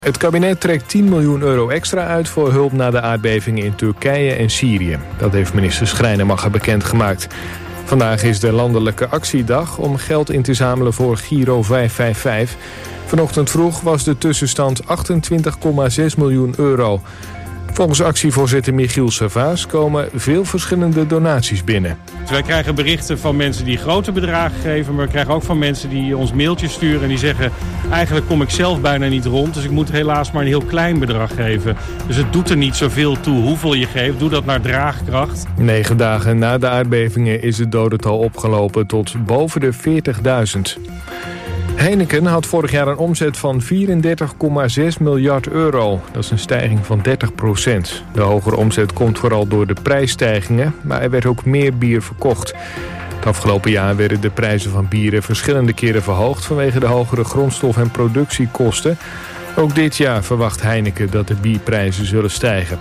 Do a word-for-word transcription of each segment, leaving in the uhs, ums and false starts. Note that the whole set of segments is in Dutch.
Het kabinet trekt tien miljoen euro extra uit voor hulp na de aardbevingen in Turkije en Syrië. Dat heeft minister Schrijnemacher bekendgemaakt. Vandaag is de landelijke actiedag om geld in te zamelen voor Giro vijf vijf vijf. Vanochtend vroeg was de tussenstand achtentwintig komma zes miljoen euro. Volgens actievoorzitter Michiel Servaas komen veel verschillende donaties binnen. Wij krijgen berichten van mensen die grote bedragen geven, maar we krijgen ook van mensen die ons mailtjes sturen en die zeggen: eigenlijk kom ik zelf bijna niet rond, dus ik moet helaas maar een heel klein bedrag geven. Dus het doet er niet zoveel toe hoeveel je geeft, doe dat naar draagkracht. Negen dagen na de aardbevingen is het dodental opgelopen tot boven de veertigduizend. Heineken had vorig jaar een omzet van vierendertig komma zes miljard euro. Dat is een stijging van dertig procent. De hogere omzet komt vooral door de prijsstijgingen, maar er werd ook meer bier verkocht. Het afgelopen jaar werden de prijzen van bieren verschillende keren verhoogd vanwege de hogere grondstof- en productiekosten. Ook dit jaar verwacht Heineken dat de bierprijzen zullen stijgen.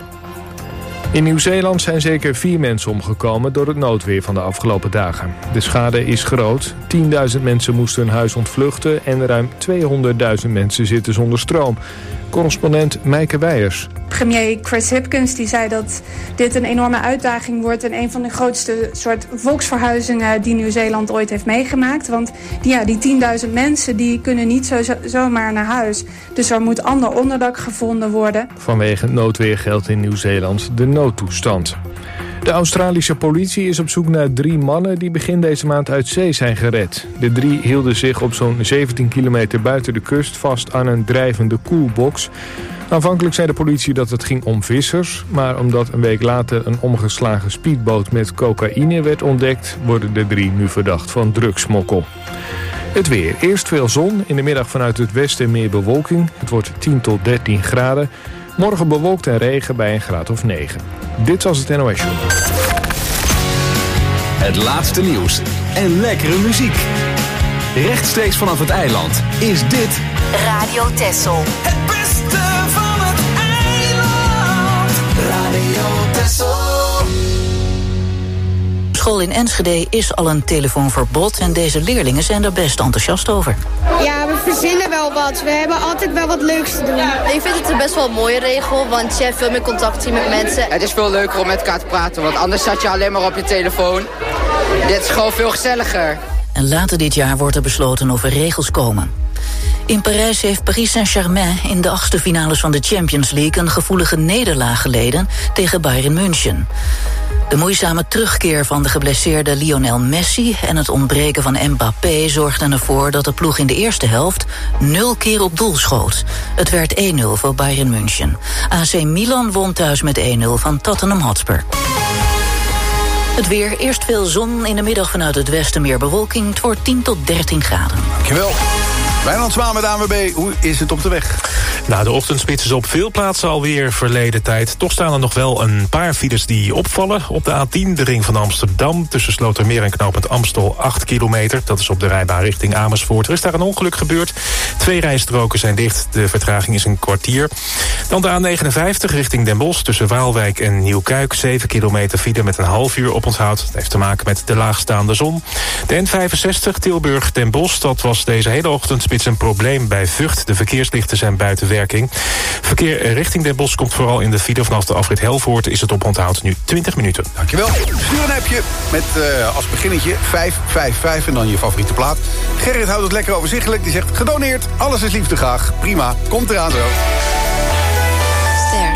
In Nieuw-Zeeland zijn zeker vier mensen omgekomen door het noodweer van de afgelopen dagen. De schade is groot. tienduizend mensen moesten hun huis ontvluchten en ruim tweehonderdduizend mensen zitten zonder stroom. Correspondent Meike Weijers. Premier Chris Hipkins die zei dat dit een enorme uitdaging wordt en een van de grootste soort volksverhuizingen die Nieuw-Zeeland ooit heeft meegemaakt. Want die, ja, die tienduizend mensen die kunnen niet zo, zo, zomaar naar huis. Dus er moet ander onderdak gevonden worden. Vanwege het noodweer geldt in Nieuw-Zeeland de noodtoestand. De Australische politie is op zoek naar drie mannen die begin deze maand uit zee zijn gered. De drie hielden zich op zo'n zeventien kilometer buiten de kust vast aan een drijvende koelbox. Aanvankelijk zei de politie dat het ging om vissers, maar omdat een week later een omgeslagen speedboot met cocaïne werd ontdekt, worden de drie nu verdacht van drugssmokkel. Het weer. Eerst veel zon, in de middag vanuit het westen meer bewolking. Het wordt tien tot dertien graden. Morgen bewolkt en regen bij een graad of negen. Dit was het N O S Journal. Het laatste nieuws en lekkere muziek. Rechtstreeks vanaf het eiland is dit Radio Texel. Het beste van het eiland. Radio Texel. School in Enschede is al een telefoonverbod en deze leerlingen zijn er best enthousiast over. Ja, we verzinnen wel wat. We hebben altijd wel wat leuks te doen. Ik vind het een best wel een mooie regel, want je hebt veel meer contact zien met mensen. Het is veel leuker om met elkaar te praten, want anders zat je alleen maar op je telefoon. Dit is gewoon veel gezelliger. En later dit jaar wordt er besloten of er regels komen. In Parijs heeft Paris Saint-Germain in de achtste finales van de Champions League een gevoelige nederlaag geleden tegen Bayern München. De moeizame terugkeer van de geblesseerde Lionel Messi en het ontbreken van Mbappé zorgden ervoor dat de ploeg in de eerste helft nul keer op doel schoot. Het werd één nul voor Bayern München. A C Milan won thuis met één nul van Tottenham Hotspur. Het weer, eerst veel zon, in de middag vanuit het westen meer bewolking. Het wordt tien tot dertien graden. Dankjewel. Wijnand Zwaan met A N W B, hoe is het op de weg? Nou, de ochtendspits is op veel plaatsen alweer verleden tijd. Toch staan er nog wel een paar files die opvallen. Op de A tien, de ring van Amsterdam, tussen Slotermeer en knooppunt Amstel, acht kilometer. Dat is op de rijbaan richting Amersfoort. Er is daar een ongeluk gebeurd. Twee rijstroken zijn dicht, de vertraging is een kwartier. Dan de A negenenvijftig richting Den Bosch, tussen Waalwijk en Nieuwkuik. zeven kilometer file met een half uur oponthoud. Dat heeft te maken met de laagstaande zon. De N vijfenzestig Tilburg-Den Bosch, dat was deze hele ochtend spits een probleem bij Vught. De verkeerslichten zijn buiten werking. Verkeer richting Den Bosch komt vooral in de file. Vanaf de afrit Helvoort is het oponthoud nu twintig minuten. Dankjewel. Stuur een appje met uh, als beginnetje vijf vijf vijf en dan je favoriete plaat. Gerrit houdt het lekker overzichtelijk. Die zegt gedoneerd, alles is liefde graag. Prima, komt eraan zo. Ster.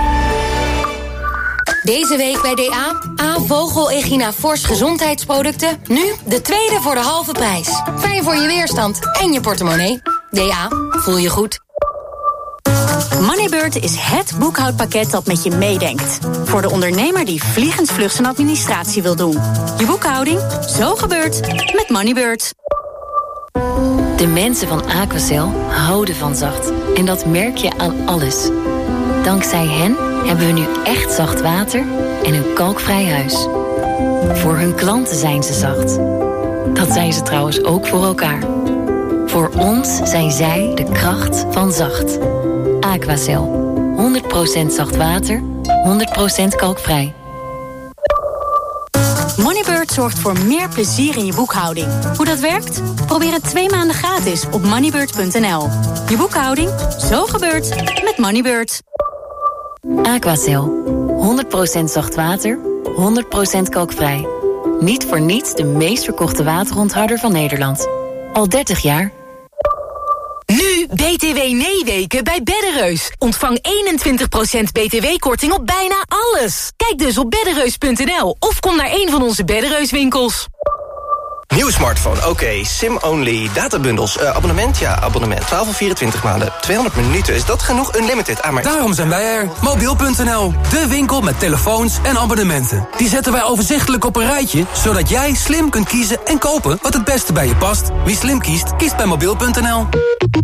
Deze week bij D A. A. Vogel Echina Fors gezondheidsproducten. Nu de tweede voor de halve prijs. Fijn voor je weerstand en je portemonnee. D A. Voel je goed. Moneybird is het boekhoudpakket dat met je meedenkt. Voor de ondernemer die vliegensvlug zijn administratie wil doen. Je boekhouding, zo gebeurt met Moneybird. De mensen van Aquacel houden van zacht. En dat merk je aan alles. Dankzij hen hebben we nu echt zacht water en een kalkvrij huis. Voor hun klanten zijn ze zacht. Dat zijn ze trouwens ook voor elkaar. Voor ons zijn zij de kracht van zacht. Aquacel. honderd procent zacht water, honderd procent kalkvrij. Moneybird zorgt voor meer plezier in je boekhouding. Hoe dat werkt? Probeer het twee maanden gratis op moneybird punt n l. Je boekhouding, zo gebeurt met Moneybird. Aquacel. honderd procent zacht water, honderd procent kalkvrij. Niet voor niets de meest verkochte wateronthouder van Nederland. Al dertig jaar. Nu B T W nee-weken bij Beddereus. Ontvang eenentwintig procent B T W-korting op bijna alles. Kijk dus op beddereus punt n l of kom naar een van onze Beddereus-winkels. Nieuw smartphone, oké. Okay. SIM-only, databundels, uh, abonnement, ja, abonnement. twaalf of vierentwintig maanden, tweehonderd minuten. Is dat genoeg? Unlimited, aan maar... Daarom zijn wij er. Mobiel punt n l, de winkel met telefoons en abonnementen. Die zetten wij overzichtelijk op een rijtje, zodat jij slim kunt kiezen en kopen wat het beste bij je past. Wie slim kiest, kiest bij mobiel punt n l.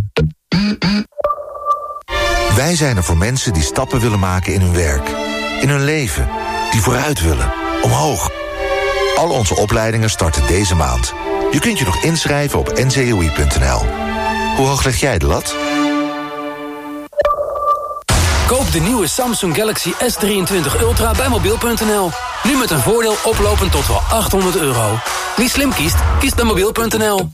Wij zijn er voor mensen die stappen willen maken in hun werk. In hun leven. Die vooruit willen. Omhoog. Al onze opleidingen starten deze maand. Je kunt je nog inschrijven op n c o i punt n l. Hoe hoog leg jij de lat? Koop de nieuwe Samsung Galaxy S drieëntwintig Ultra bij mobiel punt n l. Nu met een voordeel oplopend tot wel achthonderd euro. Wie slim kiest, kiest bij mobiel punt n l.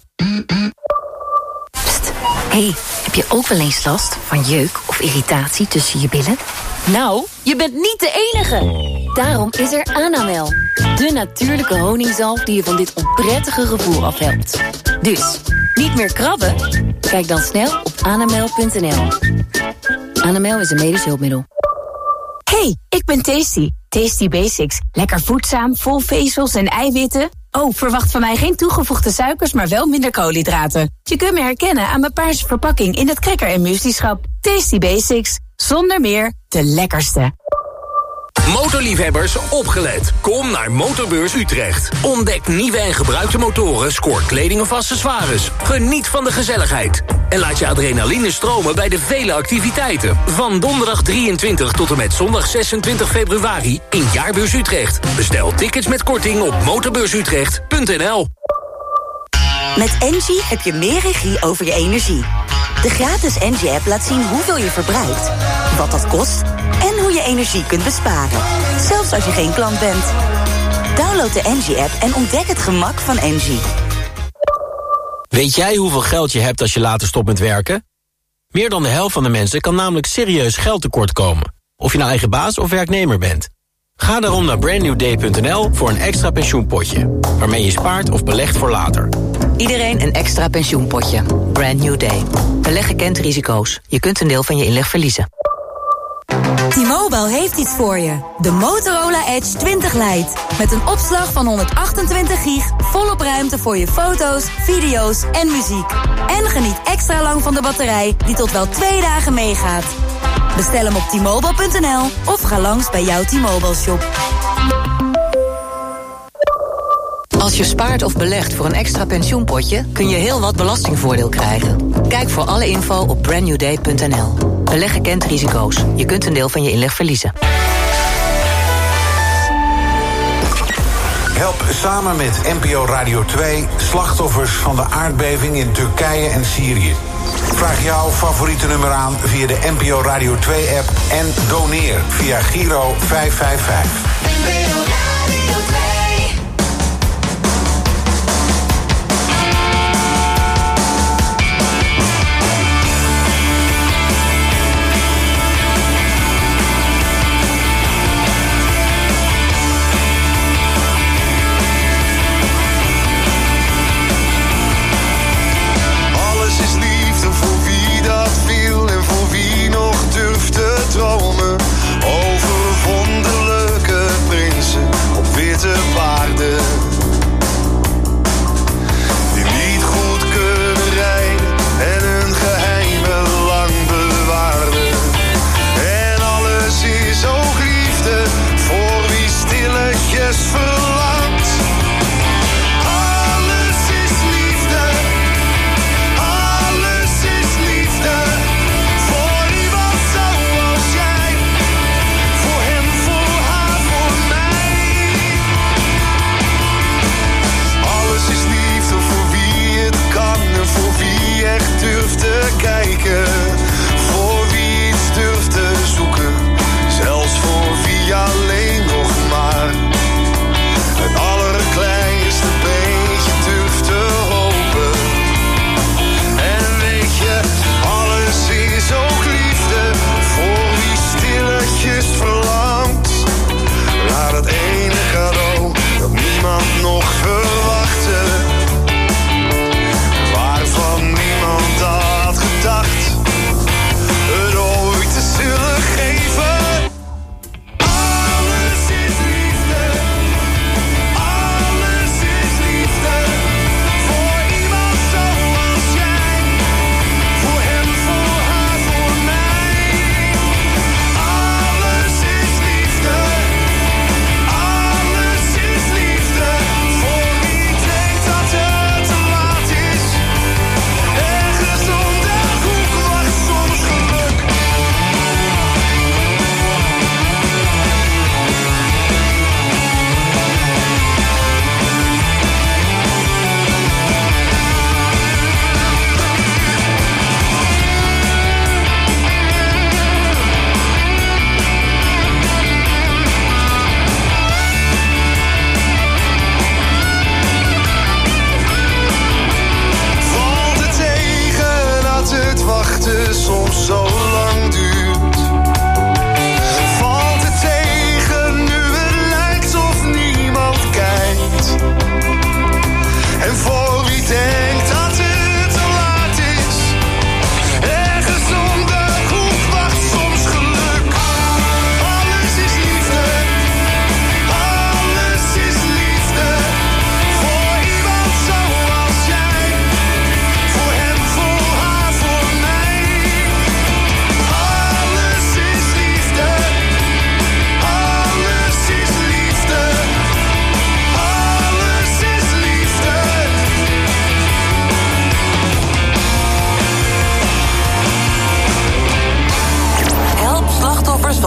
Pst, hey, heb je ook wel eens last van jeuk of irritatie tussen je billen? Nou, je bent niet de enige. Daarom is er Anamel. De natuurlijke honingzalf die je van dit onprettige gevoel afhelpt. Dus, niet meer krabben? Kijk dan snel op anamel punt n l. Anamel is een medisch hulpmiddel. Hey, ik ben Tasty. Tasty Basics. Lekker voedzaam, vol vezels en eiwitten. Oh, verwacht van mij geen toegevoegde suikers, maar wel minder koolhydraten. Je kunt me herkennen aan mijn paarse verpakking in het cracker- en mueslischap. Tasty Basics. Zonder meer, de lekkerste. Motorliefhebbers, opgelet. Kom naar Motorbeurs Utrecht. Ontdek nieuwe en gebruikte motoren, scoor kleding of accessoires. Geniet van de gezelligheid. En laat je adrenaline stromen bij de vele activiteiten. Van donderdag drieëntwintig tot en met zondag zesentwintig februari in Jaarbeurs Utrecht. Bestel tickets met korting op motorbeursutrecht punt n l. Met Engie heb je meer regie over je energie. De gratis Engie-app laat zien hoeveel je verbruikt, wat dat kost en hoe je energie kunt besparen. Zelfs als je geen klant bent. Download de Engie-app en ontdek het gemak van Engie. Weet jij hoeveel geld je hebt als je later stopt met werken? Meer dan de helft van de mensen kan namelijk serieus geld tekort komen. Of je nou eigen baas of werknemer bent. Ga daarom naar brand new day punt n l voor een extra pensioenpotje. Waarmee je spaart of belegt voor later. Iedereen een extra pensioenpotje. Brand New Day. Beleggen kent risico's. Je kunt een deel van je inleg verliezen. T-Mobile heeft iets voor je. De Motorola Edge twintig Lite. Met een opslag van honderdachtentwintig gig, volop ruimte voor je foto's, video's en muziek. En geniet extra lang van de batterij die tot wel twee dagen meegaat. Bestel hem op t mobile punt n l of ga langs bij jouw T-Mobile shop. Als je spaart of belegt voor een extra pensioenpotje, kun je heel wat belastingvoordeel krijgen. Kijk voor alle info op brand new day punt n l. Beleggen kent risico's. Je kunt een deel van je inleg verliezen. Help samen met N P O Radio twee slachtoffers van de aardbeving in Turkije en Syrië. Vraag jouw favoriete nummer aan via de N P O Radio twee app en doneer via Giro vijf vijf vijf. Over wonderlijke prinsen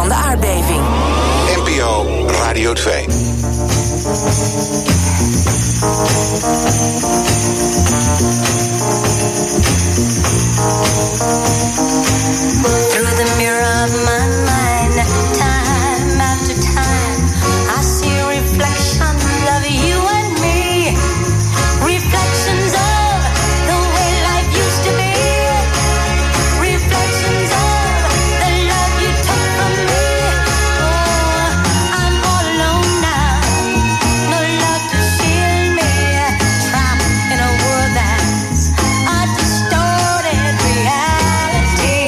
de aardbeving. N P O Radio twee. Through the mirror of my mind, time after time, I see reflections of you and me. Reflections of the way life used to be. Reflections of the love you took from me. Oh, I'm all alone now. No love to shield me. Trapped in a world that's a distorted reality.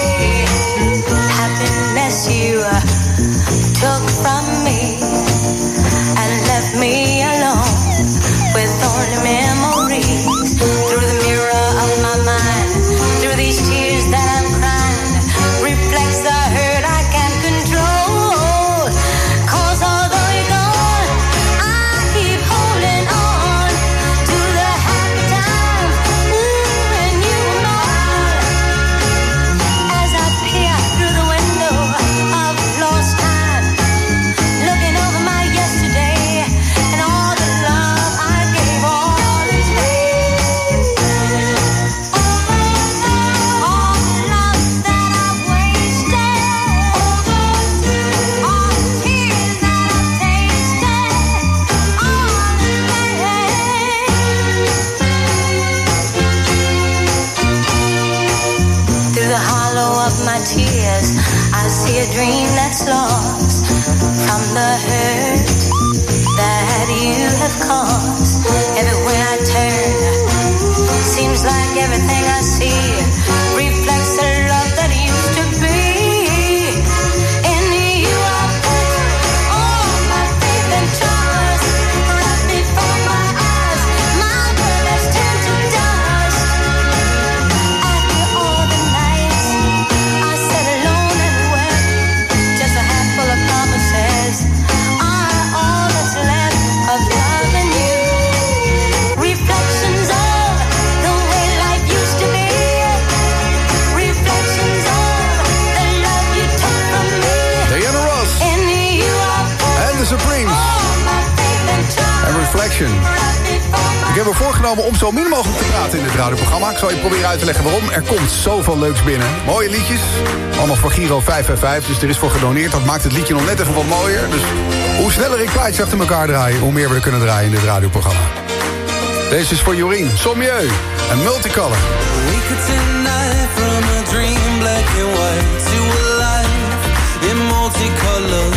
Happiness you took from me and left me alone with only memories. Through the mirror of my mind, through these tears that I'm crying, reflects the hurt I can't control. Cause although you're gone, I keep holding on to the happy times, ooh, when you were mine. As I peer through the window of lost time, looking over my yesterday and all the love I gave all these days. All the love that I've wasted, all the tears that I've tasted, all the pain. Through the hollow of my tears, I see a dream that's lost from the hurt that you have caused. Everywhere I turn, seems like everything I see reflects the love that used to be. In you I put all my faith and trust. Right before my eyes, my world has turned to dust. After all the nights I sat alone and wept, just a handful of promises are all that's left of loving you. Reflections of the way life used to be. Reflections of the love you took from me. Diana Ross In you I put en The Supremes all my faith and trust. en Reflection. Ik heb me voorgenomen om zo min mogelijk te praten in dit radioprogramma. Ik zal je proberen uit te leggen waarom. Er komt zoveel leuks binnen. Mooie liedjes. Allemaal voor Giro vijf vijf vijf. Dus er is voor gedoneerd. Dat maakt het liedje nog net even wat mooier. Dus hoe sneller ik plaatjes achter elkaar draai, hoe meer we er kunnen draaien in dit radioprogramma. Deze is voor Jorien, Sommieu en Multicolor. We could tonight from a dream black and white to a life in multicolor.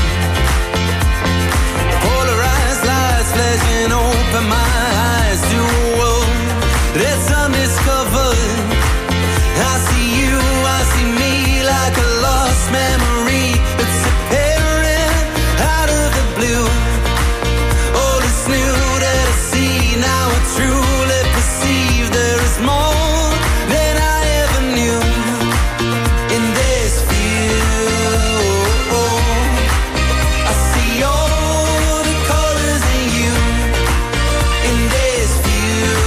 Polarized lights flashing open my eyes to a world that's undiscovered. I see you, I see me like a lost memory that's appearing out of the blue. All is new that I see now, I truly perceive there is more than I ever knew in this view. I see all the colors in you in this view.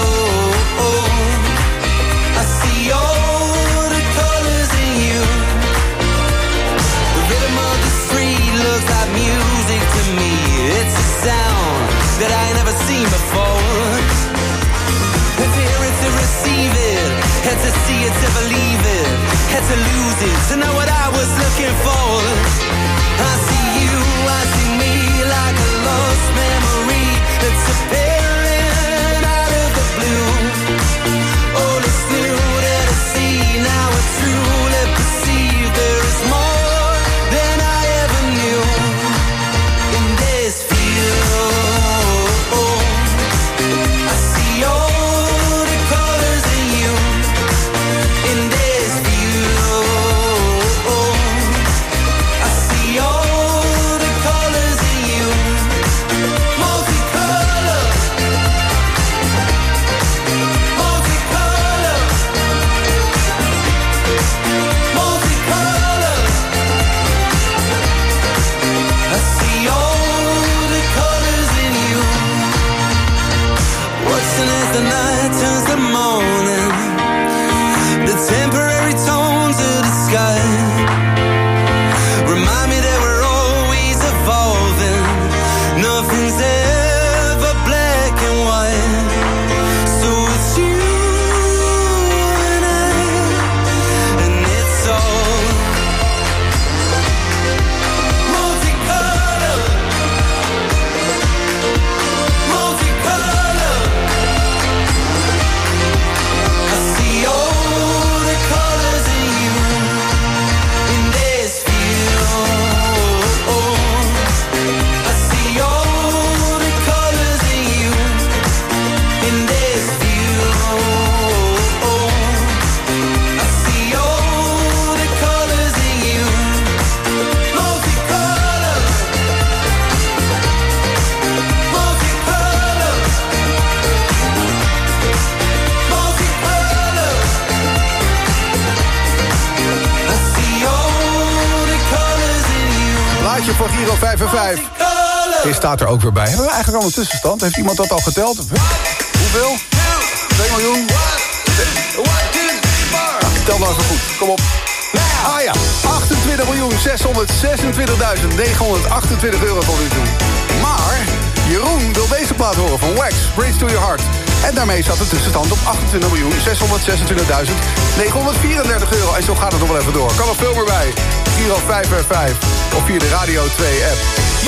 I see all the colors in you. The rhythm of the street looks like music to me. It's a sound that I ain't never seen before. Had to hear it to receive it, had to see it to believe it, had to lose it to know what I was looking for. I see you, I see me like a lost memory that's appearing out of the blue. All is new that I see now, I truly perceive there is more than I ever knew in this view. I see all the colors in you in this view. I see all kaartje voor Giro vijf en vijf. Hij staat er ook weer bij. Hebben we eigenlijk al een tussenstand? Heeft iemand dat al geteld? Hoeveel? twee miljoen? Tel nou even goed, kom op. Ah ja, achtentwintig miljoen zeshonderdzesentwintigduizend negenhonderdachtentwintig euro tot nu toe. Maar Jeroen wil deze plaat horen van Wax, Bridge to Your Heart. En daarmee staat de tussenstand op achtentwintig miljoen zeshonderdzesentwintigduizend negenhonderdvierendertig euro. En zo gaat het nog wel even door. Kan er veel meer bij. Giro vijf en vijf of via de Radio twee app.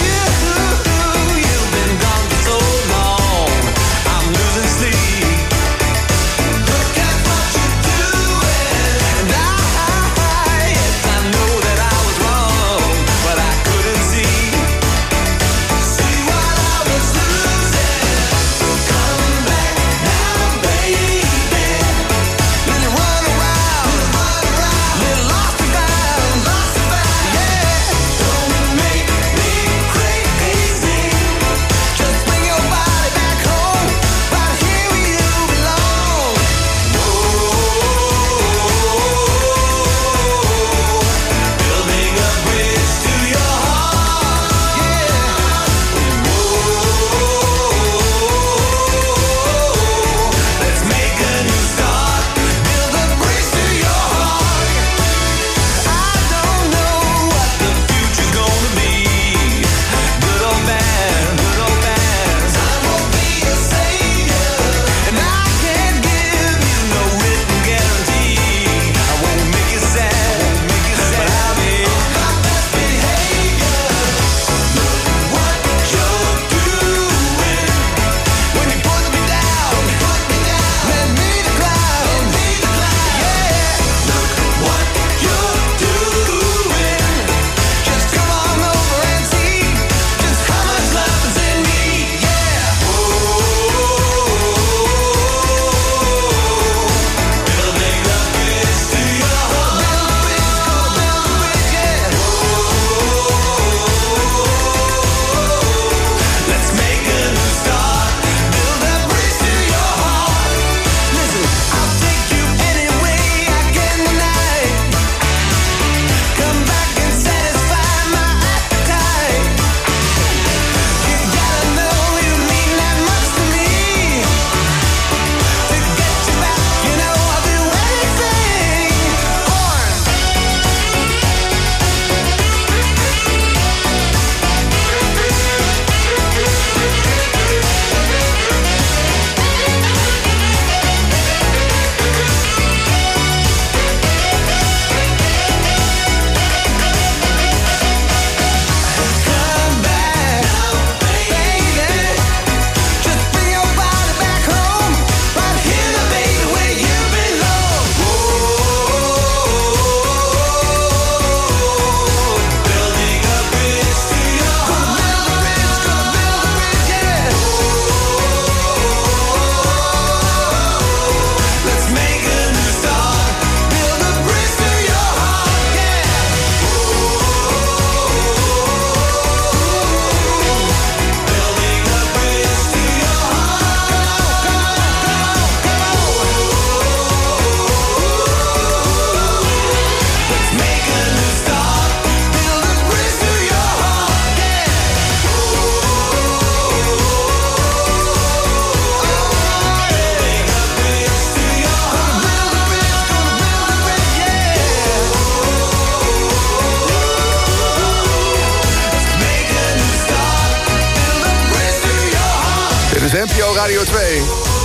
N P O Radio twee.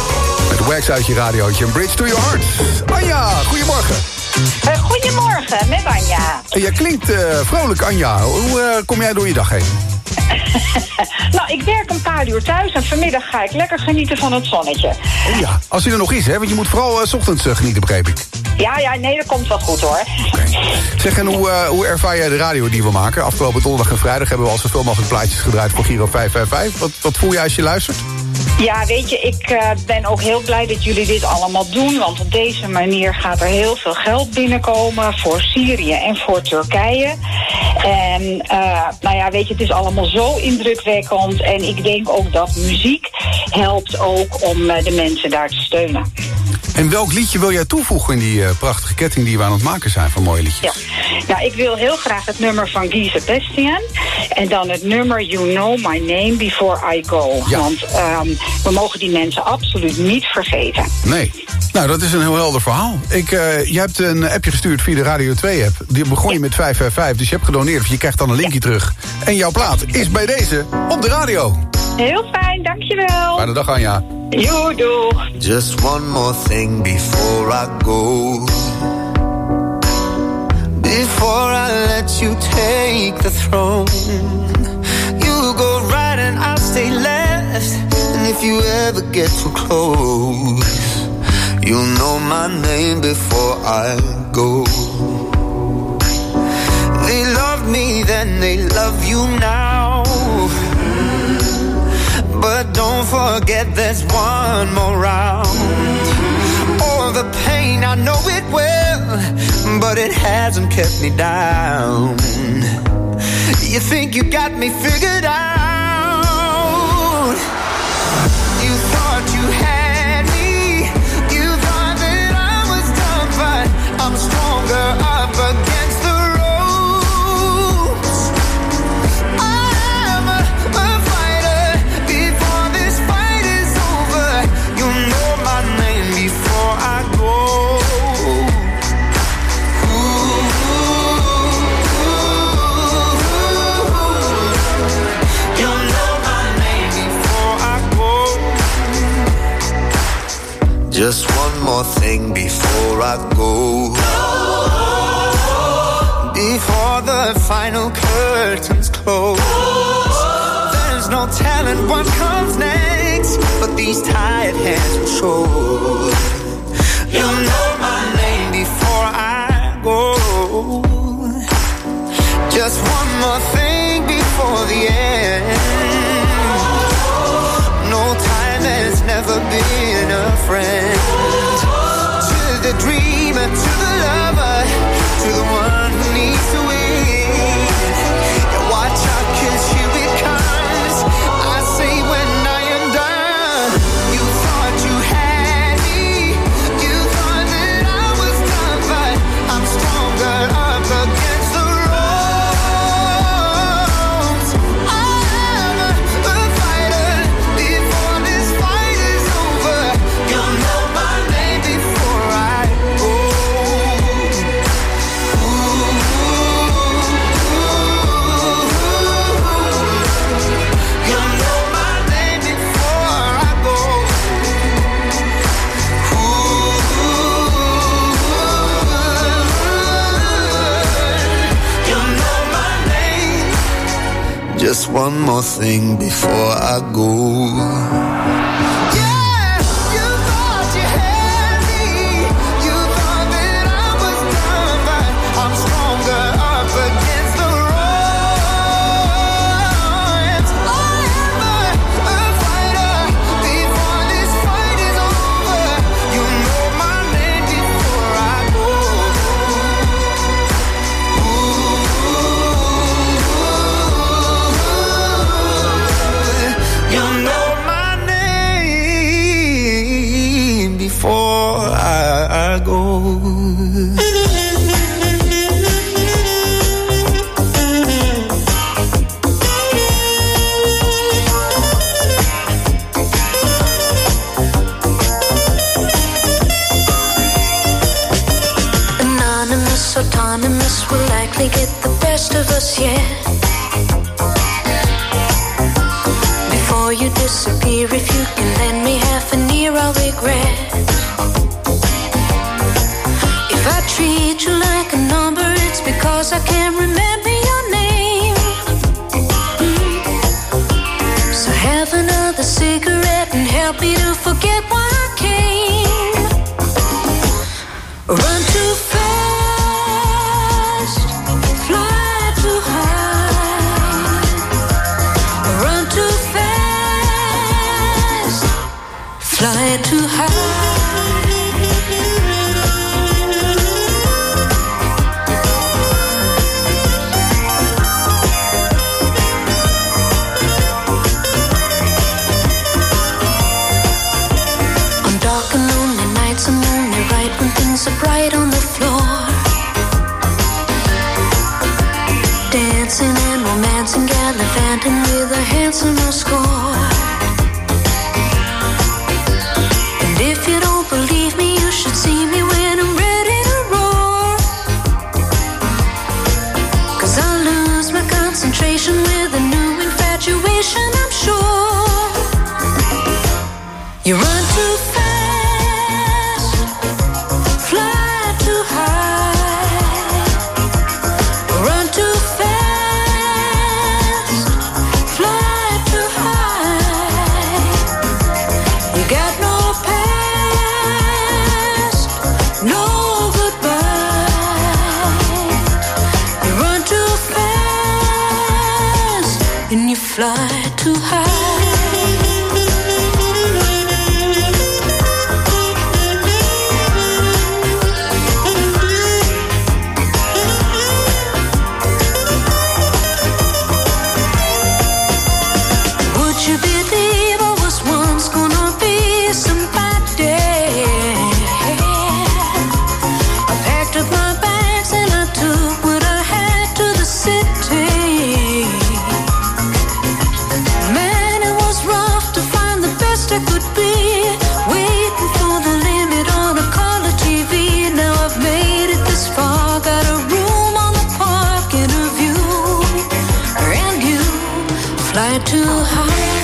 Met Wax uit je radiootje en Bridge to Your Heart. Anja, goedemorgen. Uh, goedemorgen, met Anja. En jij klinkt uh, vrolijk, Anja. Hoe uh, kom jij door je dag heen? Nou, ik werk een paar uur thuis en vanmiddag ga ik lekker genieten van het zonnetje. Oh ja, als hij er nog is, hè? Want je moet vooral uh, 's ochtends uh, genieten, begreep ik. Ja, ja, nee, dat komt wel goed, hoor. Okay. Zeg, en hoe, uh, hoe ervaar jij de radio die we maken? Afgelopen donderdag en vrijdag hebben we al zoveel mogelijk plaatjes gedraaid voor Giro vijf vijf vijf. Wat, wat voel je als je luistert? Ja, weet je, ik uh, ben ook heel blij dat jullie dit allemaal doen. Want op deze manier gaat er heel veel geld binnenkomen voor Syrië en voor Turkije. En uh, nou ja, weet je, het is allemaal zo indrukwekkend. En ik denk ook dat muziek helpt ook om uh, de mensen daar te steunen. En welk liedje wil jij toevoegen in die uh, prachtige ketting die we aan het maken zijn van mooie liedjes? Ja. Nou, ik wil heel graag het nummer van Guy Sebastian. En dan het nummer You Know My Name Before I Go. Ja. Want um, we mogen die mensen absoluut niet vergeten. Nee. Nou, dat is een heel helder verhaal. Ik, uh, je hebt een appje gestuurd via de Radio twee app. Die begon je met vijf vijf vijf, dus je hebt gedoneerd. Je krijgt dan een linkje terug. En jouw plaat is bij deze op de radio. Heel fijn, dankjewel. Fijne dag, Anja. Jo, doeg. Just one more thing before I go. Before I let you take the throne. You go right and I'll stay left. And if you ever get too close, you'll know my name before I go. They loved me then, they love you now. But don't forget there's one more round. All the pain, I know it will, but it hasn't kept me down. You think you got me figured out. You thought you had me. You thought that I was done, but I'm stronger up against the ropes. I'm a, a fighter. Before this fight is over, you'll know my name before I go. Just one more thing before I go. Before the final curtains close. There's no telling what comes next, but these tired hands will show. You'll know my name before I go. Just one more thing before the end. No time has never been a friend. To the dreamer, to the lover, to the one who needs to win. And watch out, 'cause here it comes. I say when I am done. You thought you had me. You thought that I was done, but I'm stronger up against the ropes. I'm a, a fighter. Before this fight is over, you'll know my name before I go. You'll know my name before I go. You'll know my name. Just one more thing before I go. Autonomous will likely get the best of us, yeah. Before you disappear, if you can lend me half an ear, I'll regret. If I treat you like a number, it's because I can't remember your name. Mm. So have another cigarette and help me to forget why I came. Run too fast. Fly too high. On dark and lonely nights, I'm only right when things are bright on the floor. dancing and romancing, gallivanting with a handsome score. And if you don't believe me, you should see me when I'm ready to roar. 'Cause I lose my concentration with a new infatuation, I'm sure. You run too fast, fly too high. Run too fast, fly too high. You got no past, no goodbye. You run too fast and you fly too high. Too high.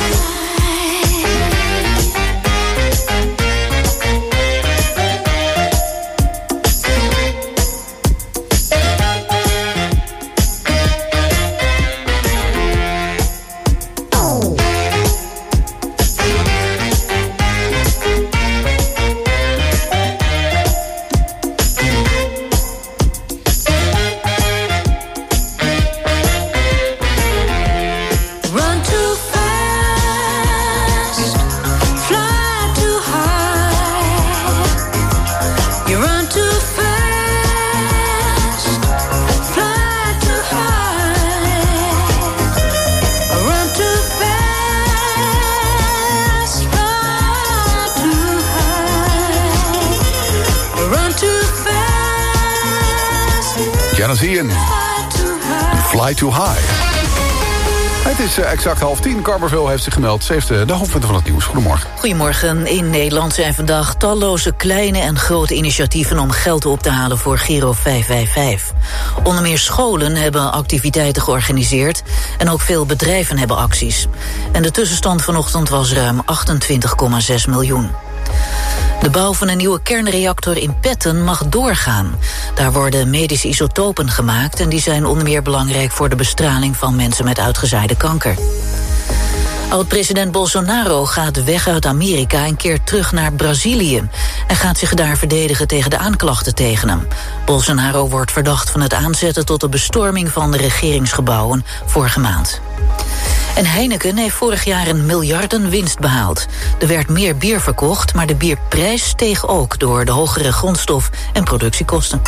Ian. Fly Too High. Het is uh, exact half tien. Carberville heeft zich gemeld. Ze heeft uh, de hoofdpunten van het nieuws. Goedemorgen. Goedemorgen. In Nederland zijn vandaag talloze kleine en grote initiatieven om geld op te halen voor Giro vijf vijf vijf. Onder meer scholen hebben activiteiten georganiseerd en ook veel bedrijven hebben acties. En de tussenstand vanochtend was ruim achtentwintig komma zes miljoen. De bouw van een nieuwe kernreactor in Petten mag doorgaan. Daar worden medische isotopen gemaakt en die zijn onder meer belangrijk voor de bestraling van mensen met uitgezaaide kanker. Oud-president Bolsonaro gaat weg uit Amerika en keert terug naar Brazilië en gaat zich daar verdedigen tegen de aanklachten tegen hem. Bolsonaro wordt verdacht van het aanzetten tot de bestorming van de regeringsgebouwen vorige maand. En Heineken heeft vorig jaar een miljarden winst behaald. Er werd meer bier verkocht, maar de bierprijs steeg ook door de hogere grondstof- en productiekosten.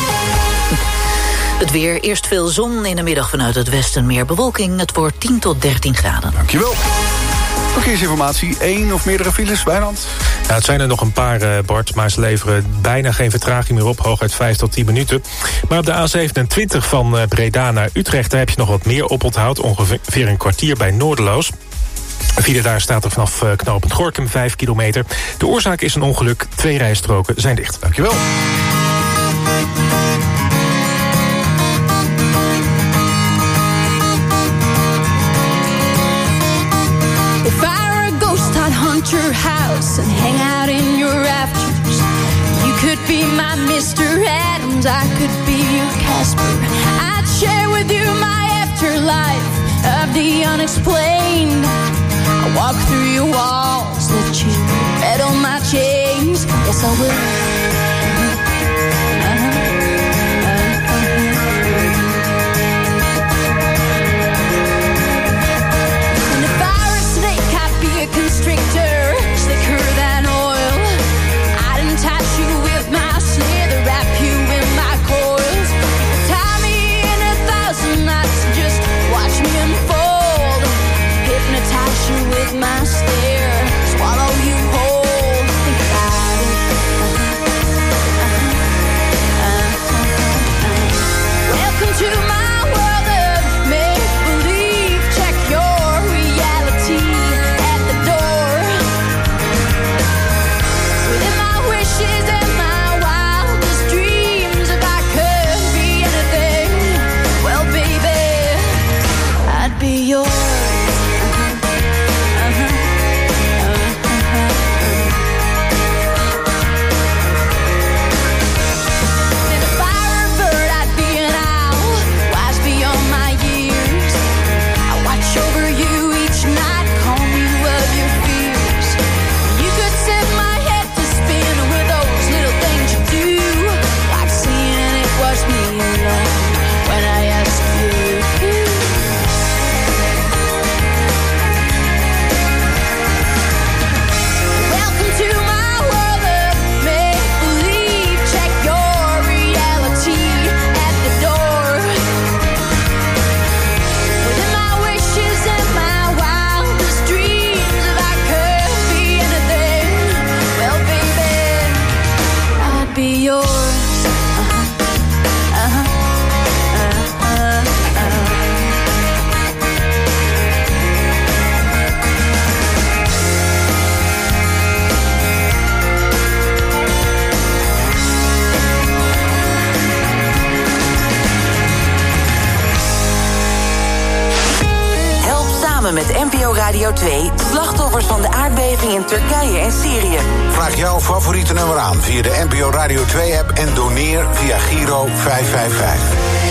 Het weer, eerst veel zon, in de middag vanuit het westen meer bewolking. Het wordt tien tot dertien graden. Dankjewel. Verkeersinformatie, één of meerdere files, Wijnand? Ja, het zijn er nog een paar, uh, Bart, maar ze leveren bijna geen vertraging meer op. Hooguit vijf tot tien minuten. Maar op de A zevenentwintig van uh, Breda naar Utrecht, daar heb je nog wat meer oponthoud. Ongeveer een kwartier bij Noorderloos. Een file daar staat er vanaf uh, knooppunt Gorinchem, vijf kilometer. De oorzaak is een ongeluk. Twee rijstroken zijn dicht. Dankjewel. Your house and hang out in your rafters. You could be my Mister Adams, I could be your Casper. I'd share with you my afterlife of the unexplained. I walk through your walls, let you rattle my chains. Yes, I will. Constrictor, slicker than oil. I'd entice you with my slither, wrap you in my coils. Tie me in a thousand knots, just watch me unfold. Hypnotize you with my stare, swallow you whole. Think about it. Samen met N P O Radio twee, slachtoffers van de aardbeving in Turkije en Syrië. Vraag jouw favoriete nummer aan via de N P O Radio twee app en doneer via Giro vijf vijf vijf.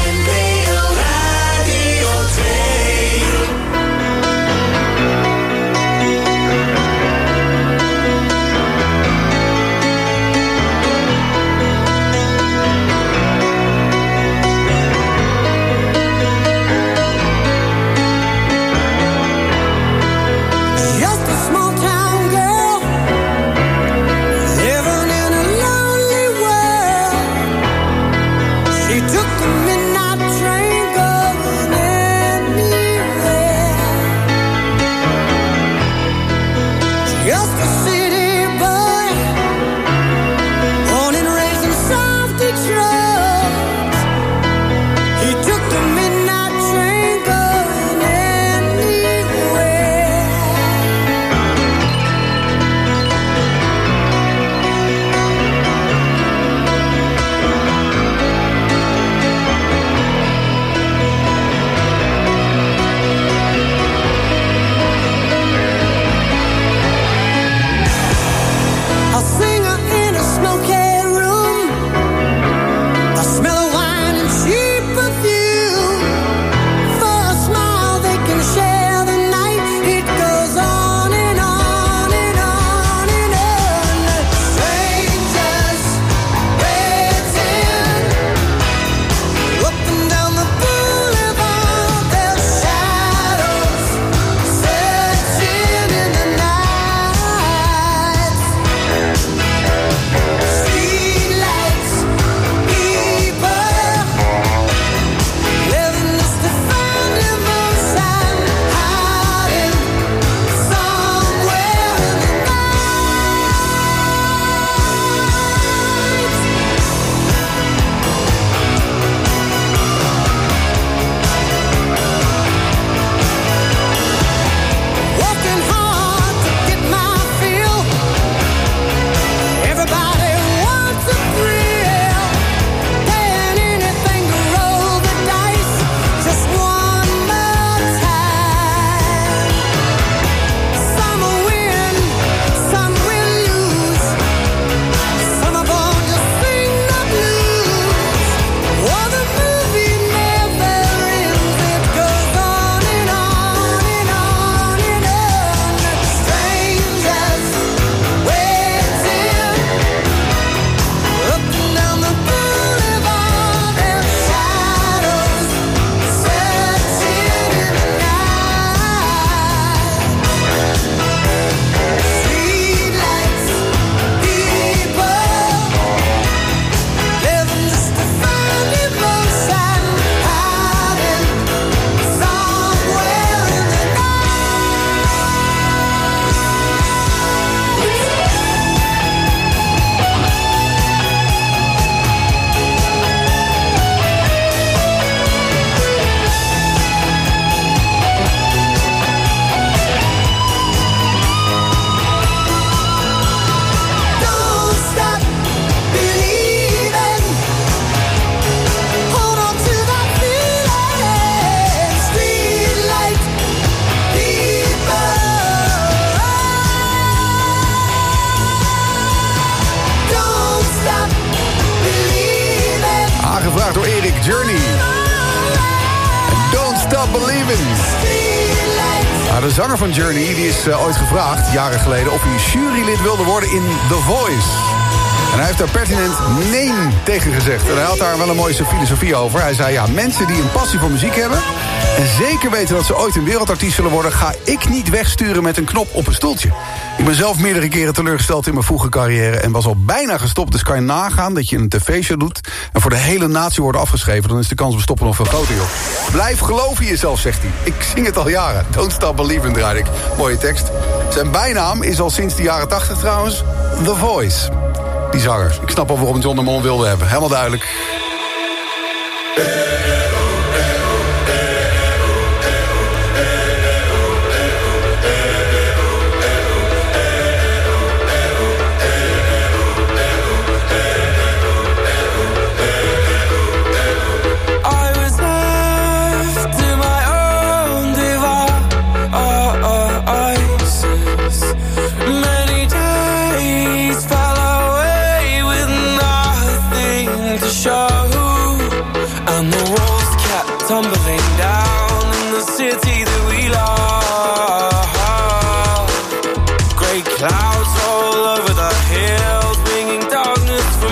De zanger van Journey die is uh, ooit gevraagd, jaren geleden, of hij jurylid wilde worden in The Voice. En hij heeft daar pertinent nee tegen gezegd. En hij had daar wel een mooie filosofie over. Hij zei, ja, mensen die een passie voor muziek hebben en zeker weten dat ze ooit een wereldartiest zullen worden, ga ik niet wegsturen met een knop op een stoeltje. Ik ben zelf meerdere keren teleurgesteld in mijn vroege carrière en was al bijna gestopt. Dus kan je nagaan dat je een tv-show doet en voor de hele natie wordt afgeschreven. Dan is de kans op stoppen nog veel groter, joh. Blijf geloven in jezelf, zegt hij. Ik zing het al jaren. Don't stop believing, draaide ik. Mooie tekst. Zijn bijnaam is al sinds de jaren tachtig trouwens The Voice. Die zanger. Ik snap al waarom John de Mol wilde hebben. Helemaal duidelijk. I was left to my own devices. down in the city that we love. Great clouds all over the hills, bringing darkness from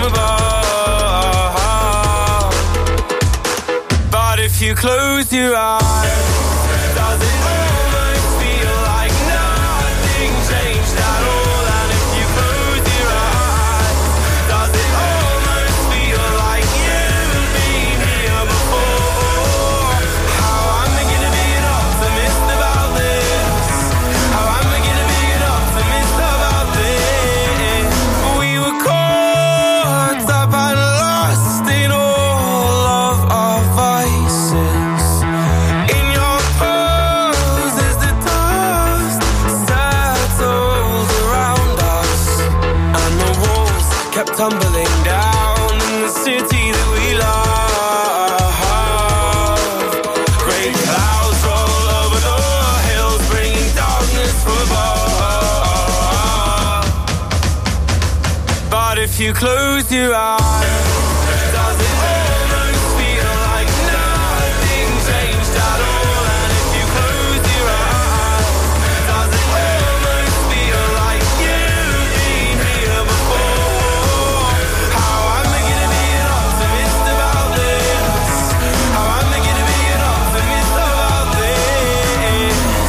above. But if you close your eyes, does it almost feel like nothing changed at all? And if you close your eyes, does it almost feel like you've been here before? How am I gonna be an optimist about this? How am I gonna be an optimist about this? We were caught up and lost in all of our vices. In your pose as the dust settled around us, and the walls kept tumbling down in the city that we love. Great clouds roll over the hills, bringing darkness from above. But if you close your eyes, does it almost feel like nothing changed at all? And if you close your eyes, does it almost feel like you've been here before? How am I gonna be an optimist about this? How am I gonna be an optimist about this?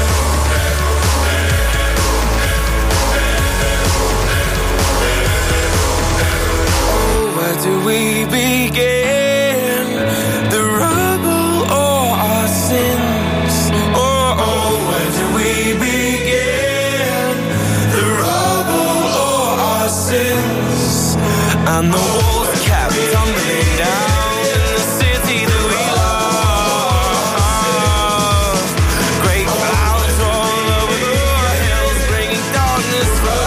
Oh, where do we begin? The rubble or our sins? Oh, oh, where do we begin? The rubble or our sins? And the walls kept tumbling down in the city that we love. Great clouds roll over the hills, bringing darkness from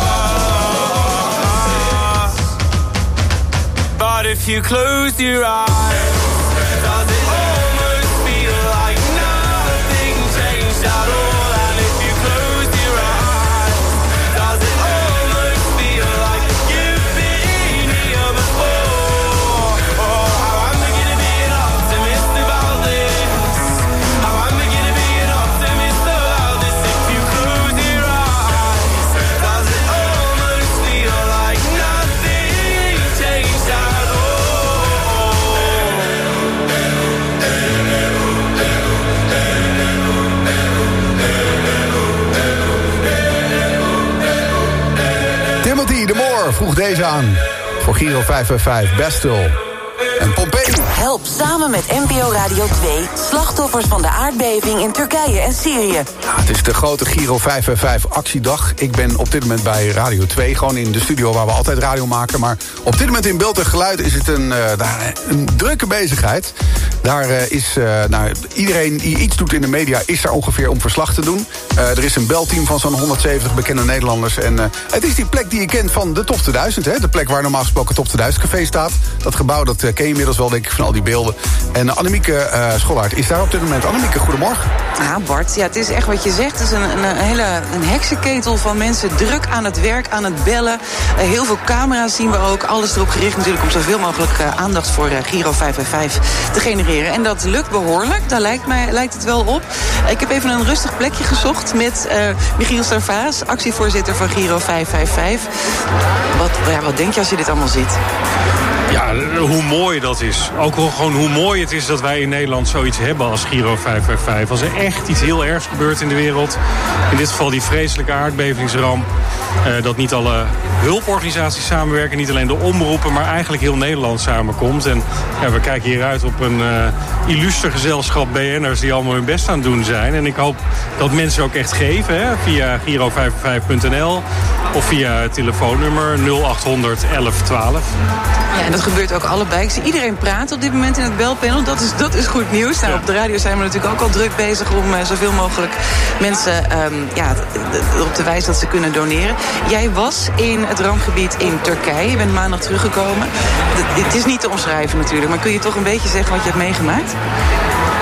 us. But if you close your eyes, does it almost feel like nothing changed at all? And if you close your eyes, does it almost feel like you've been here before? Oh, how am I gonna be an optimist about this? How am I gonna be an optimist about this? If you close your eyes, does it almost feel like nothing changed at all? Timothy de Moor vroeg deze aan. Voor Giro vijf vijf vijf, Bestel en Pompeii. Help samen met N P O Radio twee slachtoffers van de aardbeving in Turkije en Syrië. Ja, het is de grote Giro vijf vijf vijf actiedag. Ik ben op dit moment bij Radio twee, gewoon in de studio waar we altijd radio maken. Maar op dit moment in beeld en geluid is het een, uh, daar, een drukke bezigheid. Daar uh, is uh, nou, iedereen die iets doet in de media is daar ongeveer om verslag te doen. Uh, er is een belteam van zo'n honderdzeventig bekende Nederlanders. En uh, het is die plek die je kent van de Top tweeduizend. Hè? De plek waar normaal gesproken Top tweeduizend Café staat. Dat gebouw, dat uh, ken je inmiddels wel, denk ik, van al die beelden. En uh, Annemieke uh, Schollaert is daar op dit moment. Annemieke, goedemorgen. Ja, Bart, ja, het is echt wat je zegt. Het is een, een, een hele een heksenketel van mensen druk aan het werk, aan het bellen. Uh, heel veel camera's zien we ook. Alles erop gericht natuurlijk om zoveel mogelijk uh, aandacht voor uh, Giro vijf vijf vijf te genereren. En dat lukt behoorlijk, daar lijkt, mij, lijkt het wel op. Uh, ik heb even een rustig plekje gezocht met uh, Michiel Servaas, actievoorzitter van Giro vijf vijf vijf. Wat, ja, wat denk je als je dit allemaal ziet? Ja, hoe mooi dat is. Ook wel gewoon hoe mooi het is dat wij in Nederland zoiets hebben als Giro vijf vijf vijf. Als er echt iets heel ergs gebeurt in de wereld, in dit geval die vreselijke aardbevingsramp, uh, dat niet alle hulporganisaties samenwerken, niet alleen de omroepen, maar eigenlijk heel Nederland samenkomt. En ja, we kijken hieruit op een uh, illuster gezelschap B N'ers die allemaal hun best aan het doen zijn. En ik hoop dat mensen ook echt geven, hè, via Giro vijf vijf vijf punt n l of via het telefoonnummer nul acht honderd elf twaalf. Ja, en dat gebeurt ook allebei. Ik zie iedereen praten op dit moment in het belpanel. Dat is, dat is goed nieuws. Nou, op de radio zijn we natuurlijk ook al druk bezig om uh, zoveel mogelijk mensen um, ja, erop te wijzen dat ze kunnen doneren. Jij was in het rampgebied in Turkije. Je bent maandag teruggekomen. Het is niet te omschrijven natuurlijk, maar kun je toch een beetje zeggen wat je hebt meegemaakt?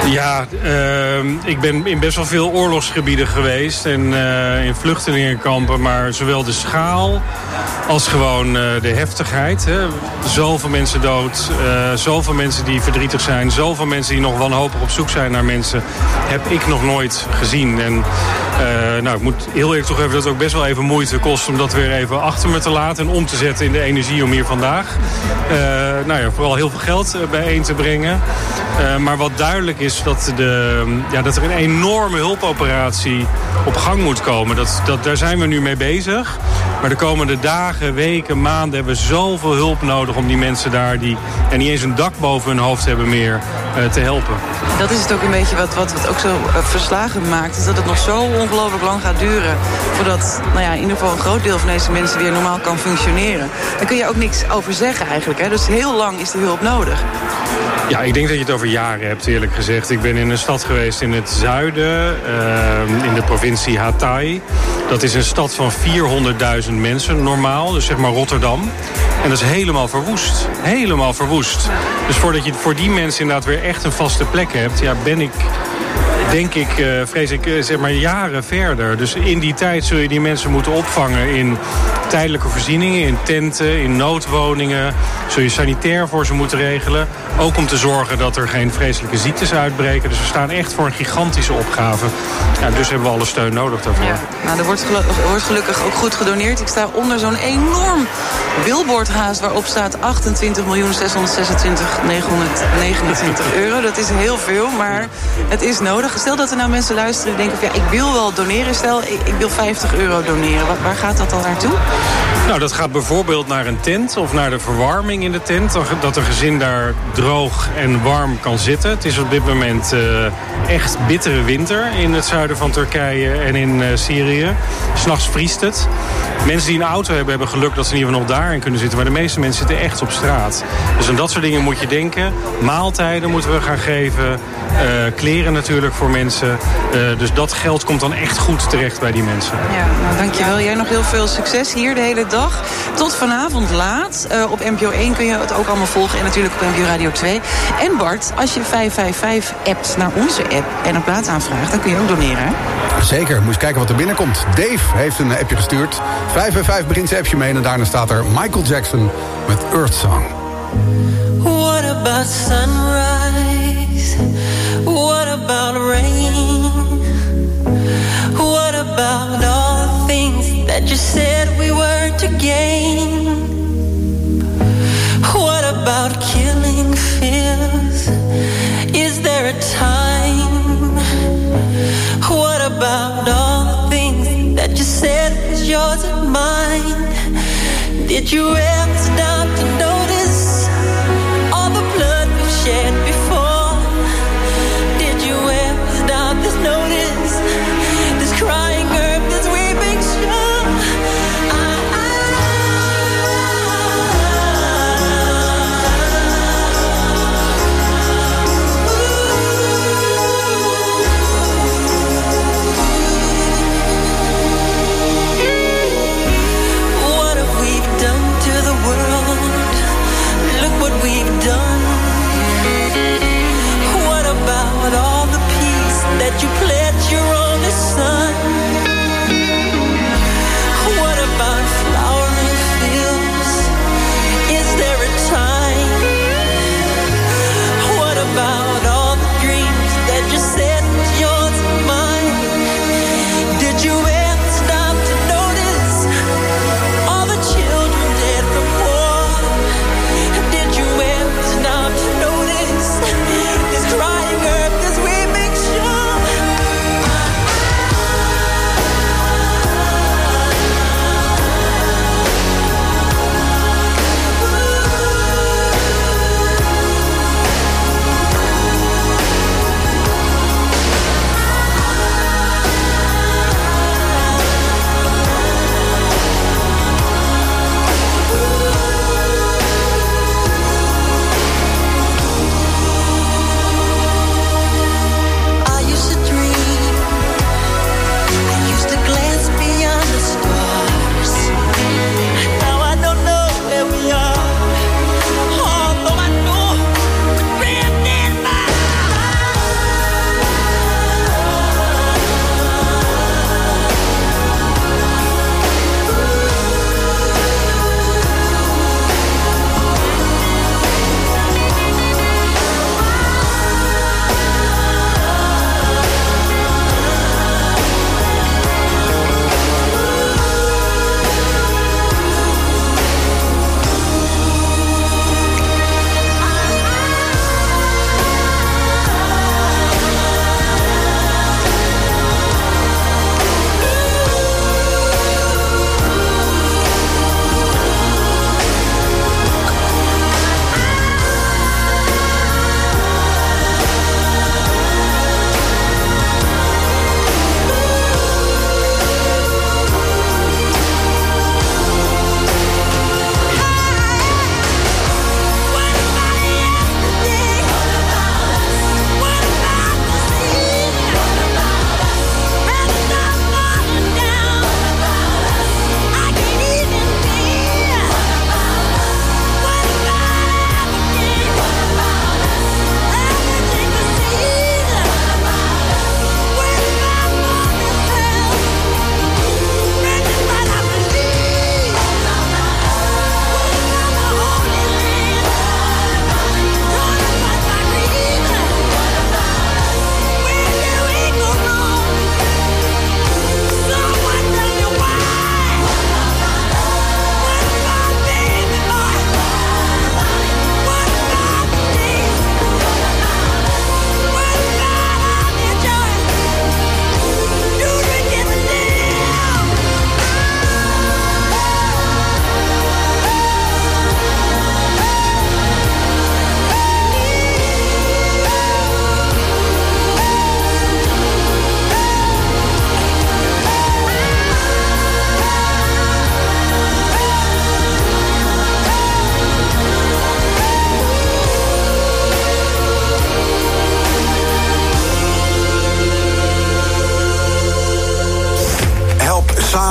Ja, uh, ik ben in best wel veel oorlogsgebieden geweest en uh, in vluchtelingenkampen, maar zowel de schaal als gewoon uh, de heftigheid. Hè. Zoveel mensen dood, uh, zoveel mensen die verdrietig zijn, zoveel mensen die nog wanhopig op zoek zijn naar mensen, heb ik nog nooit gezien. En uh, nou, ik moet heel eerlijk toegeven dat het ook best wel even moeite kost om dat weer even achter me te laten en om te zetten in de energie om hier vandaag uh, nou ja, vooral heel veel geld bijeen te brengen. Uh, maar wat duidelijk is dat, de, ja, dat er een enorme hulpoperatie op gang moet komen. Dat, dat, daar zijn we nu mee bezig. Maar de komende dagen, weken, maanden hebben we zoveel hulp nodig om die mensen daar die en niet eens een dak boven hun hoofd hebben meer uh, te helpen. Dat is het ook een beetje wat, wat, wat ook zo uh, verslagen maakt. Is dat het nog zo ongelooflijk lang gaat duren voordat nou ja, in ieder geval een groot deel van deze mensen weer normaal kan functioneren. Daar kun je ook niks over zeggen eigenlijk. Hè? Dus heel lang is de hulp nodig. Ja, ik denk dat je het over jaren hebt, eerlijk gezegd. Ik ben in een stad geweest in het zuiden, uh, in de provincie Hatay. Dat is een stad van vierhonderdduizend mensen normaal, dus zeg maar Rotterdam. En dat is helemaal verwoest. Helemaal verwoest. Dus voordat je voor die mensen inderdaad weer echt een vaste plek hebt, ja, ben ik, denk ik, uh, vrees ik, uh, zeg maar jaren verder. Dus in die tijd zul je die mensen moeten opvangen in tijdelijke voorzieningen, in tenten, in noodwoningen. Zul je sanitair voor ze moeten regelen. Ook om te zorgen dat er geen vreselijke ziektes uitbreken. Dus we staan echt voor een gigantische opgave. Ja, dus hebben we alle steun nodig daarvoor. Ja, nou, er wordt, gelukkig, er wordt gelukkig ook goed gedoneerd. Ik sta onder zo'n enorm billboardhaas waarop staat achtentwintig miljoen zeshonderdzesentwintig negenhonderdnegenentwintig euro. Dat is heel veel, maar het is nodig. Stel dat er nou mensen luisteren die denken van, ja, ik wil wel doneren. Stel, ik, ik wil vijftig euro doneren. Waar, waar gaat dat dan naartoe? Nou, dat gaat bijvoorbeeld naar een tent of naar de verwarming in de tent. Dat een gezin daar droog en warm kan zitten. Het is op dit moment uh, echt bittere winter in het zuiden van Turkije en in uh, Syrië. 'S Nachts vriest het. Mensen die een auto hebben, hebben geluk dat ze in ieder geval nog daarin kunnen zitten. Maar de meeste mensen zitten echt op straat. Dus aan dat soort dingen moet je denken. Maaltijden moeten we gaan geven. Uh, kleren natuurlijk voor mensen. Uh, dus dat geld komt dan echt goed terecht bij die mensen. Ja, nou dankjewel. Jij nog heel veel succes hier de hele dag. Tot vanavond laat. Uh, op N P O één kun je het ook allemaal volgen. En natuurlijk op N P O Radio twee. En Bart, als je vijf vijf vijf appt naar onze app en een plaats aanvraagt, dan kun je ook doneren. Hè? Zeker, moet je kijken wat er binnenkomt. Dave heeft een appje gestuurd. vijf vijf vijf begint zijn appje mee en daarna staat er Michael Jackson met Earth Song. What about sunrise? What about rain? What about all the things that you said we were to gain? What about killing fears? Is there a time? What about all the things that you said was yours and mine? Did you ever stop to notice all the blood we've shed before? Did you ever stop to notice this crying earth, this weeping shore? I, what have we done to the world? Look what we've done.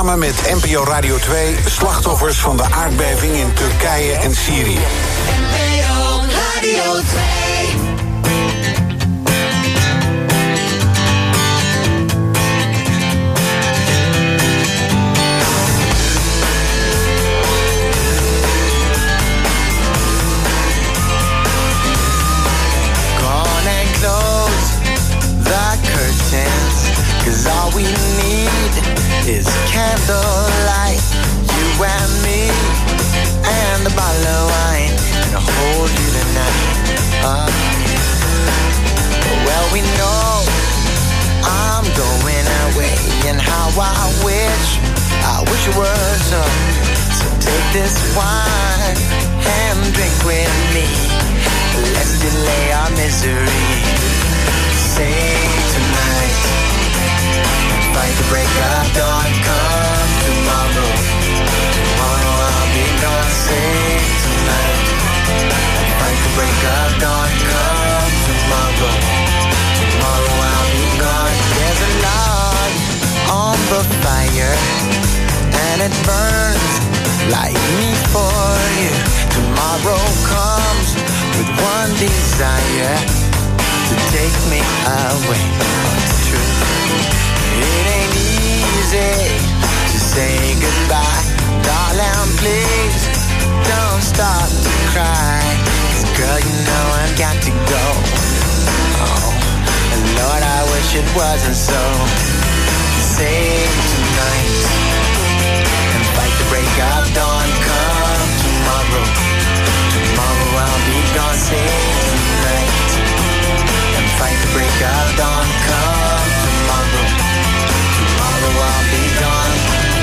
Samen met N P O Radio twee slachtoffers van de aardbeving in Turkije en Syrië. N P O Radio twee. Cause all we need is candlelight, you and me, and a bottle of wine, and I'll hold you tonight. Oh, yeah. Well, we know I'm going away, and how I wish, I wish it was so. So take this wine and drink with me. Let's delay our misery. Say tonight, fight the break of dawn, come tomorrow. Tomorrow I'll be gone, say tonight. Fight the break of dawn, come tomorrow. Tomorrow I'll be gone. There's a log on the fire, and it burns like me for you. Tomorrow comes with one desire, to take me away. It's true. It ain't easy to say goodbye. Darling, please don't stop to cry. 'Cause girl, you know I've got to go. Oh, and Lord, I wish it wasn't so. Save tonight and fight the break of dawn. Come tomorrow. Tomorrow I'll be gone. Save tonight and fight the break of dawn. Come tomorrow. Tomorrow I'll be gone.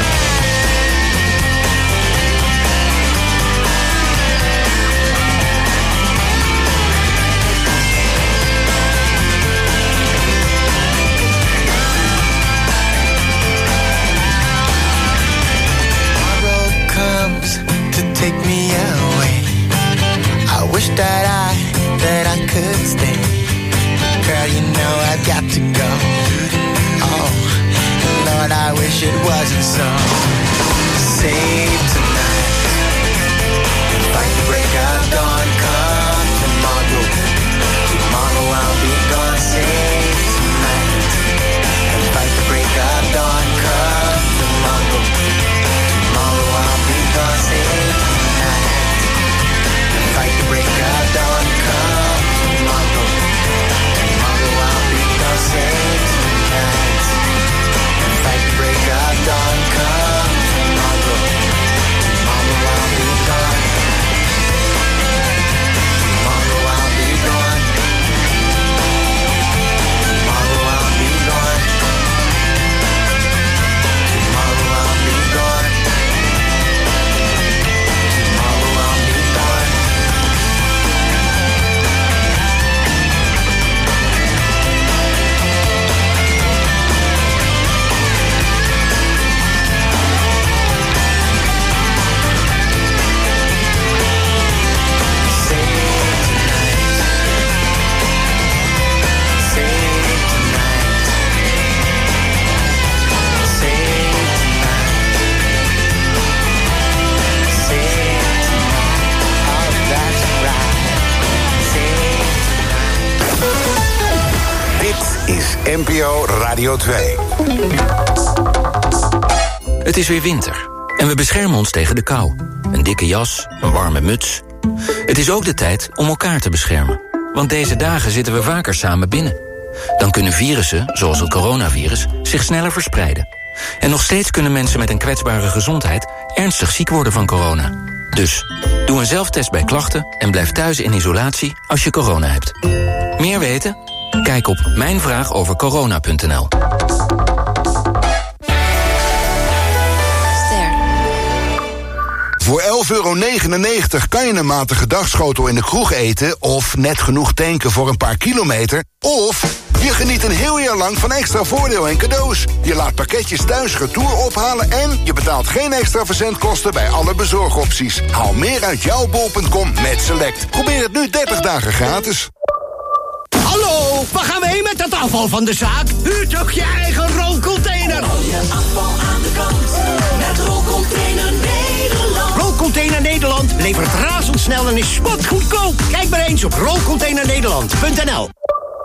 Tomorrow comes to take me away. I wish that I, that I could stay. Girl, you know I've got to go. Oh, Lord, I wish it wasn't so. Save tonight and fight the break of dawn. Come tomorrow. Tomorrow I'll be gone. Save tonight and fight the break of dawn. Come tomorrow. Tomorrow I'll be gone. Save tonight and fight the break of dawn. Come tomorrow. Tomorrow I'll be gone. Save tonight and fight the break of dawn. Come tomorrow. Tomorrow I'll be gone. Tomorrow I'll be gone. Tomorrow I'll be gone. Tomorrow I'll be gone. Tomorrow I'll be gone. N P O Radio twee. Het is weer winter en we beschermen ons tegen de kou. Een dikke jas, een warme muts. Het is ook de tijd om elkaar te beschermen. Want deze dagen zitten we vaker samen binnen. Dan kunnen virussen, zoals het coronavirus, zich sneller verspreiden. En nog steeds kunnen mensen met een kwetsbare gezondheid ernstig ziek worden van corona. Dus doe een zelftest bij klachten en blijf thuis in isolatie als je corona hebt. Meer weten? Kijk op mijnvraagovercorona punt n l. Voor elf euro negenennegentig kan je een matige dagschotel in de kroeg eten... of net genoeg tanken voor een paar kilometer. Of je geniet een heel jaar lang van extra voordeel en cadeaus. Je laat pakketjes thuis retour ophalen... en je betaalt geen extra verzendkosten bij alle bezorgopties. Haal meer uit jouw bol punt com met Select. Probeer het nu dertig dagen gratis. Hallo, waar gaan we heen? Hey, met het afval van de zaak, huur toch je eigen rolcontainer. Al je afval aan de kant, met Rolcontainer Nederland. Rolcontainer Nederland levert razendsnel en is spotgoedkoop. Kijk maar eens op rolcontainer nederland punt n l.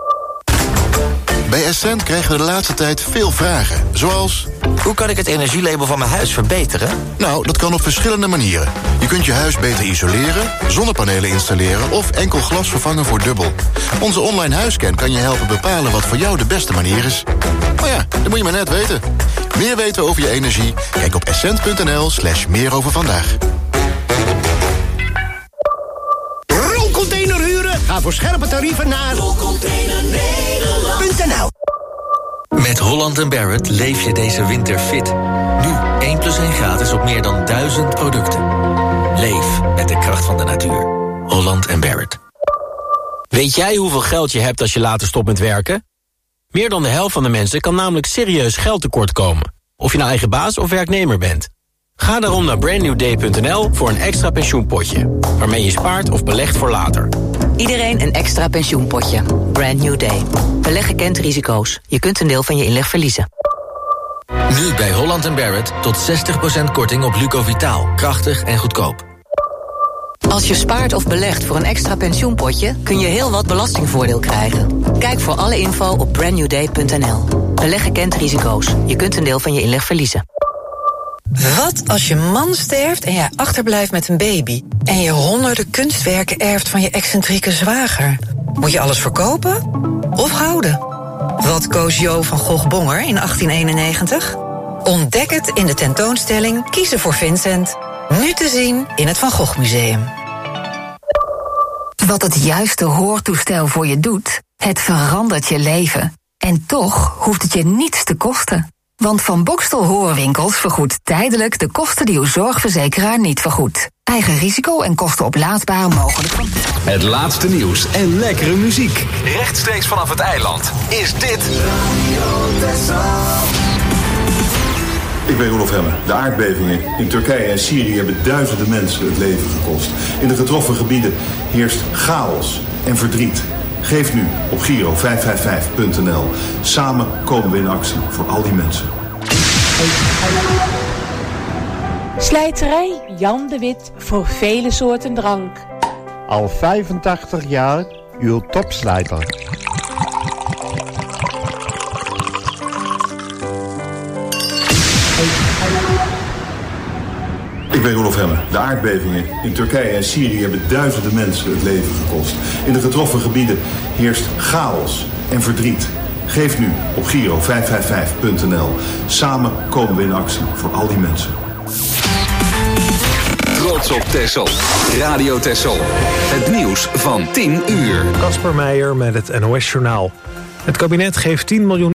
Bij Essent krijgen we de laatste tijd veel vragen, zoals... Hoe kan ik het energielabel van mijn huis verbeteren? Nou, dat kan op verschillende manieren. Je kunt je huis beter isoleren, zonnepanelen installeren... of enkel glas vervangen voor dubbel. Onze online huisscan kan je helpen bepalen wat voor jou de beste manier is. Maar ja, dat moet je maar net weten. Meer weten over je energie? Kijk op essent punt n l slash meer over vandaag. Rolcontainer huren? Ga voor scherpe tarieven naar rolcontainer nederland punt n l. Met Holland en Barrett leef je deze winter fit. Nu één plus één gratis op meer dan duizend producten. Leef met de kracht van de natuur. Holland en Barrett. Weet jij hoeveel geld je hebt als je later stopt met werken? Meer dan de helft van de mensen kan namelijk serieus geld tekort komen. Of je nou eigen baas of werknemer bent. Ga daarom naar brand new day punt n l voor een extra pensioenpotje. Waarmee je spaart of belegt voor later. Iedereen een extra pensioenpotje. Brand New Day. Beleggen kent risico's. Je kunt een deel van je inleg verliezen. Nu bij Holland en Barrett tot zestig procent korting op Lucovitaal. Krachtig en goedkoop. Als je spaart of belegt voor een extra pensioenpotje... kun je heel wat belastingvoordeel krijgen. Kijk voor alle info op brand new day punt n l. Beleggen kent risico's. Je kunt een deel van je inleg verliezen. Wat als je man sterft en jij achterblijft met een baby... en je honderden kunstwerken erft van je excentrieke zwager? Moet je alles verkopen of houden? Wat koos Jo van Gogh-Bonger in achttien eenennegentig? Ontdek het in de tentoonstelling Kiezen voor Vincent. Nu te zien in het Van Gogh Museum. Wat het juiste hoortoestel voor je doet, het verandert je leven. En toch hoeft het je niets te kosten. Want Van Bokstel Hoorwinkels vergoedt tijdelijk de kosten die uw zorgverzekeraar niet vergoedt. Eigen risico en kosten oplaadsbare mogelijk. Het laatste nieuws en lekkere muziek. Rechtstreeks vanaf het eiland is dit... Ik ben Roelof Hemmen. De aardbevingen in Turkije en Syrië hebben duizenden mensen het leven gekost. In de getroffen gebieden heerst chaos en verdriet. Geef nu op Giro vijf vijf vijf punt n l. Samen komen we in actie voor al die mensen. Slijterij Jan de Wit voor vele soorten drank. Al vijfentachtig jaar uw topslijter. Ik ben Roelof Hemmen. De aardbevingen in Turkije en Syrië hebben duizenden mensen het leven gekost. In de getroffen gebieden heerst chaos en verdriet. Geef nu op Giro vijf vijf vijf punt n l. Samen komen we in actie voor al die mensen. Trots op Texel. Radio Texel. Het nieuws van tien uur. Casper Meijer met het N O S Journaal. Het kabinet geeft tien miljoen